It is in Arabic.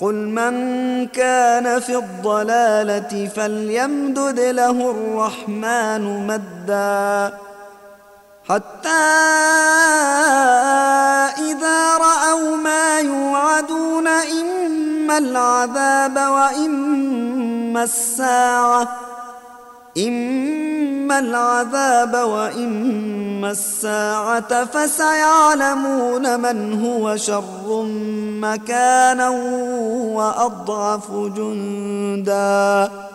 قل من كان في الضلالة فليمدد له الرحمن مدا حتى إذا رأوا ما يوعدون إما العذاب وإما الساعة فسيعلمون من هو شر مكانا وأضعف جندا